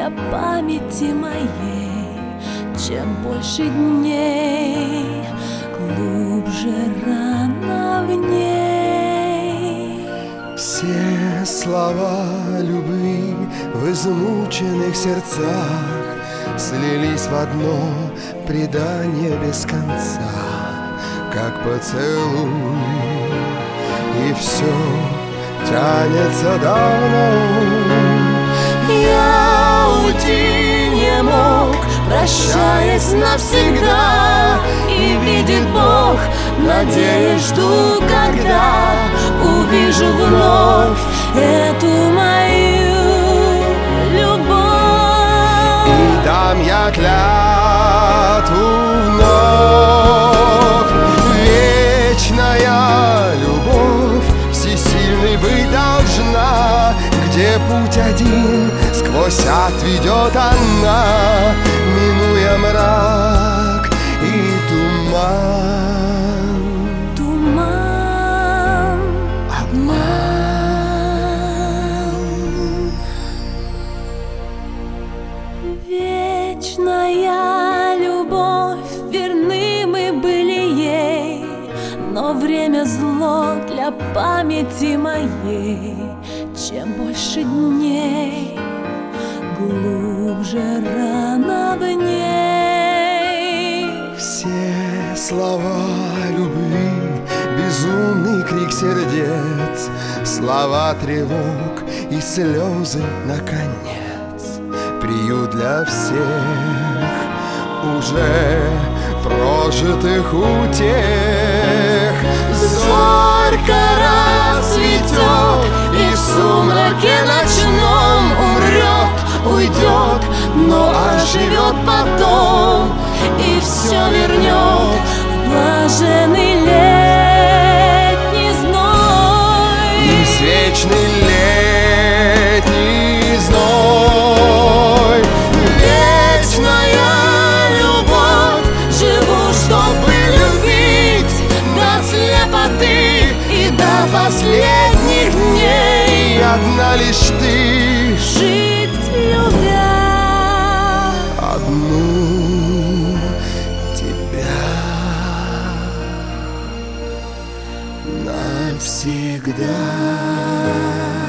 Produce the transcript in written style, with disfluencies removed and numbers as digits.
для памяти моей. Чем больше дней, глубже рана в ней. Все слова любви в измученных сердцах слились в одно предание без конца, как поцелуй, и все тянется давно. Я уйти не мог, прощаясь навсегда, и видит Бог, надеясь, жду, когда увижу вновь эту мою любовь. И дам я клятву вновь: вечная любовь всесильной быть должна. Где путь один сквозь ад ведет она, минуя мрак и туман. Туман, обман. Вечная любовь, верны мы были ей, но время зло для памяти моей. Чем больше дней, глубже рана в ней. Все слова любви, безумный крик сердец, слова тревог и слезы наконец, приют для всех уже прожитых утех. Зорька расцветет, и в сумраке ночном умрет, уйдет, но оживет потом, и все вернет в блаженный летний зной. Извечный летний зной. Вечная любовь, живу, чтобы любить до слепоты и до последних дней. Одна лишь ты, Жить любя одну тебя навсегда.